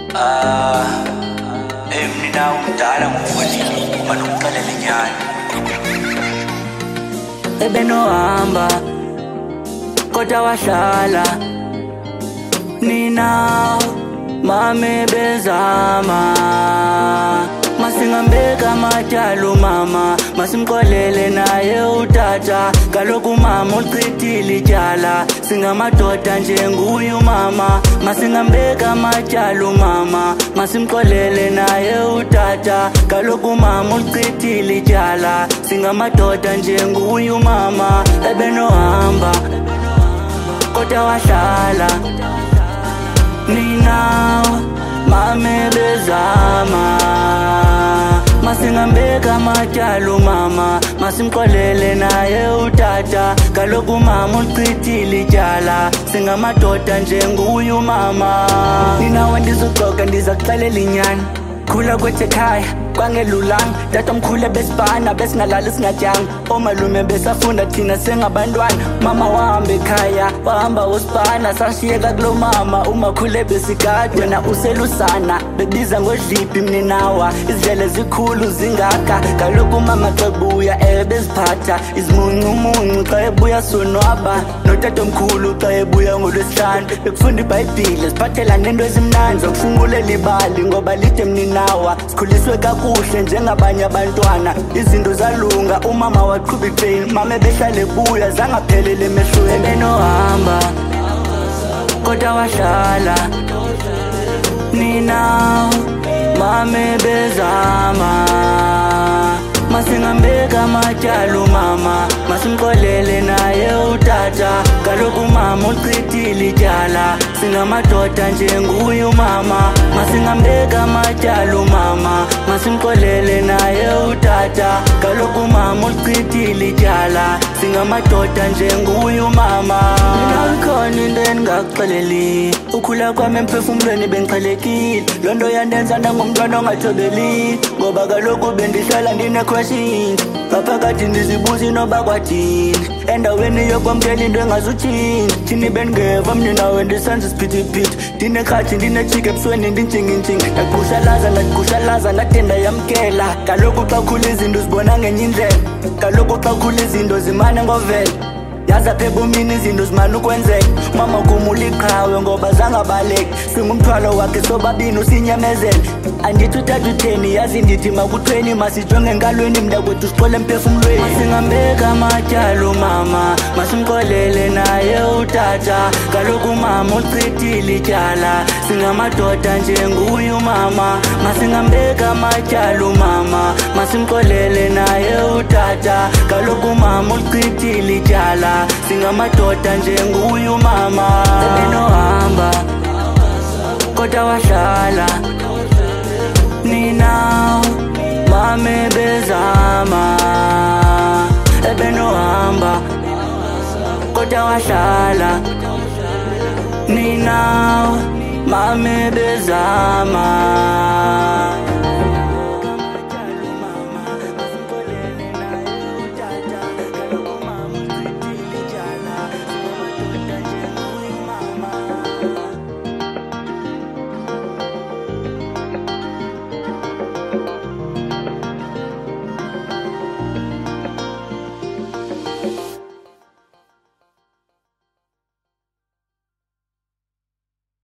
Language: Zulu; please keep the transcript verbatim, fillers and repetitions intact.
Ah, hey mina umdala ngokwelimi manukuxelela inyani. Ebenohamba kodwa wahlala nina mame bezama masingambeka matyalo mama masimxolele naye utata kaloku mama uchithile ityala singamadoda njenguyu mama masingambeka matyalo mama masimxolele naye utata kaloku mama uchithile ityala singamadoda njenguyu mama ebenohamba kodwa wahlala nina mame bezama masingambeka matyalo mama masimxolele naye utata kaloku mama uchithile ityala singamadoda njenguyu mama ninawe ndizoxoka ndiza kuxelela inyani khula kwethu ekhaya kwangelulanga tata omkhulu besibhana besingalali singatyanga omalume besafunda thina sengabantwana mama wahamba ekhaya wahamba wosibhana sashiyeka kulo mama umakhulu besikade wena uselusana bebiza ngodliphi mninawa izidlele zikhulu zingaka kaloku mama xa ebuya ebeziphatha izimuncumuncu xa ebuya sonwaba notata omkhulu xa ebuya ngolwesihlanu bekufunda ibhayibhile siphathela nento ezimnandi zokufungulela ibali ngoba lide mninawa sikhuliswe kakhulu kuhle njengabanye abantwana izinto zalunga umama waqhuba itrain mama ebehlale ebuya zangaphelele emehlweni ebenohamba kodwa wahlala nina mame bezama masingambeka matyalo mama masimxolele naye utata kaloku mama uchithile ityala singamadoda njenguyu mama masingambeka matyalo mama masimxolele naye utata kaloku mama uchithile ityala singamadoda njenguyu mama ninayikhona into endingakuxeleli ukhula kwam emphefumlweni bengixhelekile loo nto yandenza ndangumntwana ongathobeli ngoba kaloku bendihlala ndine-questions ngaphakathi ndizibuza inoba kwathini endaweni yokwamkela into engazuthini thini bendingeva mninawe ndisenza isiphithiphithi ndinekhathi ndinejika ebusweni ndintshingintshingi ndaqhushalaza ndaqhushalaza ndade ndayamkela kaloku xa khula izinto zibona ngenye indlela kaloku xa khula izinto zimane ngovela yaza apha ebomini izinto zimane ukwenzeka mama kumula iqhawe ngoba zangabaleki singumthwalo wakhe sobabini usinyamezela andithi utata utheni yazi ndithi makuthweni masijonge enkalweni mntakwethu sixole emphefumlweni masingambeka matyalo mama masimxolele naye utata kaloku mama uchithile ityala singamadoda njenguyu mama masingambeka matyalo mama masimxolele naye utata kaloku mama uchithile ityala singamadoda njenguyu mama ebenohamba kodwa wahlala nina mame bezama ebenohamba kodwa wahlala nina mame bezama